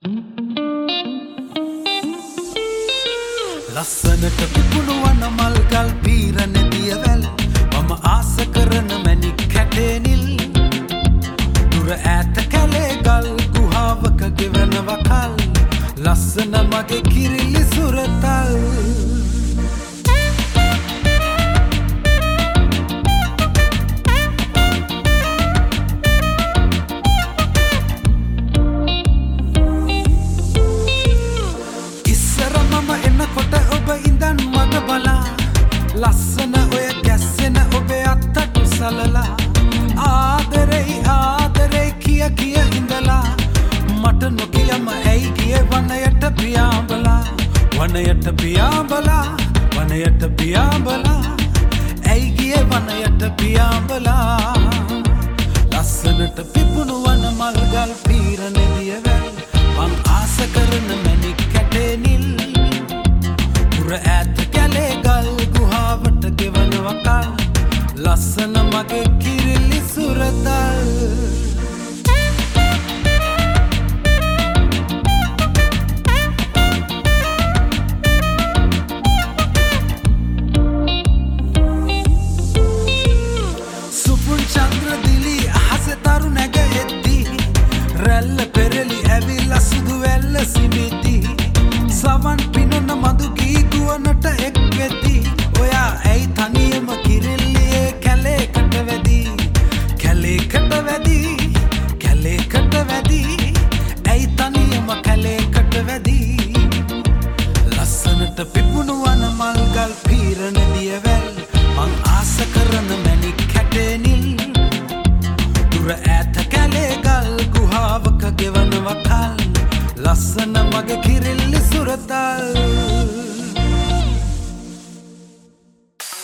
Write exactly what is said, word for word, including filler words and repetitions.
ලස්සනට පිපුණු වන මල්ගල් පීරන දියවැල් මම ආස කරන මැණික් කැටෙනිල් දුර ඈත කැලේ ගල් ගුහාවක ගෙවනව කල් ලස්සන මගේ කිරිලි සුරතල් ලස්සන ඔය ගැස්සෙන ඔබේ අත්තට සලලා ආදරෙයි ආදරෙයි කිය කිය ඉඳලා මට නොකියම ඇයි ගියේ වනයට පියාඹලා වනයට පියාඹලා වනයට පියාඹලා ඇයි ගියේ වනයට පියාඹලා ලස්සනට පිපුණු වන මල්ගල් පීරන දියවැල් මං ආස කරන මැණික් කැටෙනිල් පුර ඈත කැලේ ගල් ගුහාවට ගෙවනව කල් ලස්සන මගේ කිරිලි සුරතල් සුපුන් චන්ද්‍ර දිලි අහසේ තරු නැග එද්දී රැල්ල පෙරලි ඇවිල්ලා සුදු වැල්ල සිමිති සවන් පිනුන මදු ගී ගුවනට එක් වෙති ඔයා ඇයි තනියම කිරිල්ලියේ කැලේකට වැදී කැලේකට වැදී කැලේකට වැදී ඇයි තනියම කැලේකට වැදී ලස්සනට පිපුණු වන මල්ගල් පීරන දියවැල් මං ආස කරන මැණික් කැටෙනිල් දුර ඈත කැලේ ගල් ගුහාවක ගෙවනව කල් ලස්සන මගේ කිරිල්ලි සුරතල්